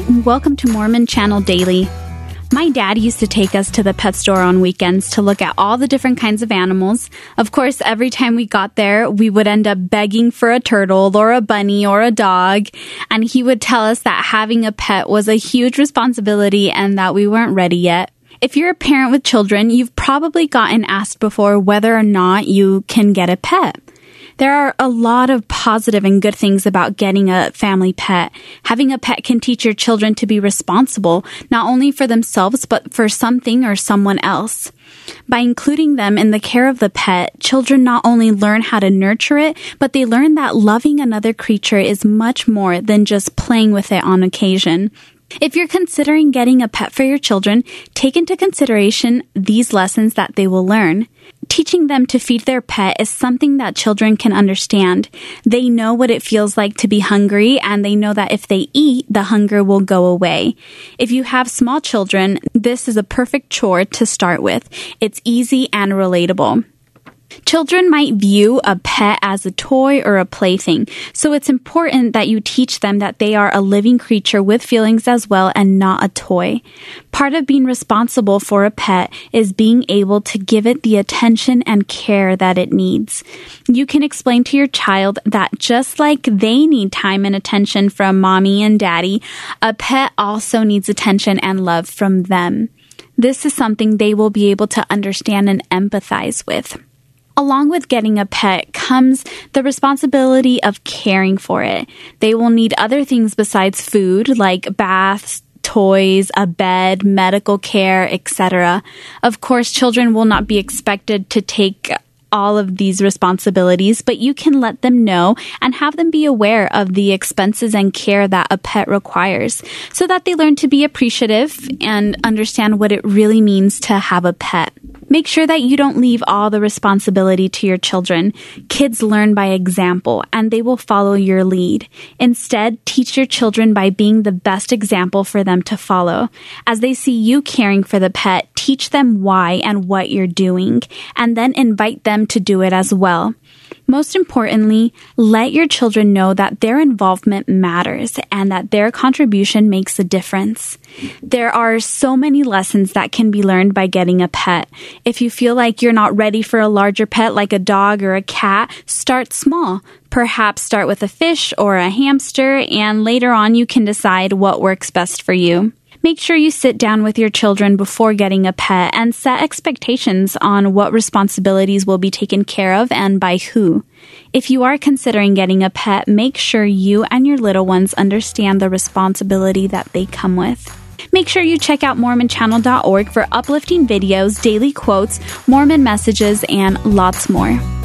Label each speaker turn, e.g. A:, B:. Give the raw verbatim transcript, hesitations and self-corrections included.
A: welcome to Mormon Channel Daily. My dad used to take us to the pet store on weekends to look at all the different kinds of animals. Of course, every time we got there, we would end up begging for a turtle or a bunny or a dog. And he would tell us that having a pet was a huge responsibility and that we weren't ready yet. If you're a parent with children, you've probably gotten asked before whether or not you can get a pet. There are a lot of positive and good things about getting a family pet. Having a pet can teach your children to be responsible, not only for themselves, but for something or someone else. By including them in the care of the pet, children not only learn how to nurture it, but they learn that loving another creature is much more than just playing with it on occasion. If you're considering getting a pet for your children, take into consideration these lessons that they will learn. Teaching them to feed their pet is something that children can understand. They know what it feels like to be hungry, and they know that if they eat, the hunger will go away. If you have small children, this is a perfect chore to start with. It's easy and relatable. Children might view a pet as a toy or a plaything, so it's important that you teach them that they are a living creature with feelings as well and not a toy. Part of being responsible for a pet is being able to give it the attention and care that it needs. You can explain to your child that just like they need time and attention from mommy and daddy, a pet also needs attention and love from them. This is something they will be able to understand and empathize with. Along with getting a pet comes the responsibility of caring for it. They will need other things besides food, like baths, toys, a bed, medical care, et cetera. Of course, children will not be expected to take all of these responsibilities, but you can let them know and have them be aware of the expenses and care that a pet requires so that they learn to be appreciative and understand what it really means to have a pet. Make sure that you don't leave all the responsibility to your children. Kids learn by example, and they will follow your lead. Instead, teach your children by being the best example for them to follow. As they see you caring for the pet, teach them why and what you're doing, and then invite them to do it as well. Most importantly, let your children know that their involvement matters and that their contribution makes a difference. There are so many lessons that can be learned by getting a pet. If you feel like you're not ready for a larger pet like a dog or a cat, start small. Perhaps start with a fish or a hamster, and later on you can decide what works best for you. Make sure you sit down with your children before getting a pet and set expectations on what responsibilities will be taken care of and by who. If you are considering getting a pet, make sure you and your little ones understand the responsibility that they come with. Make sure you check out Mormon Channel dot org for uplifting videos, daily quotes, Mormon messages, and lots more.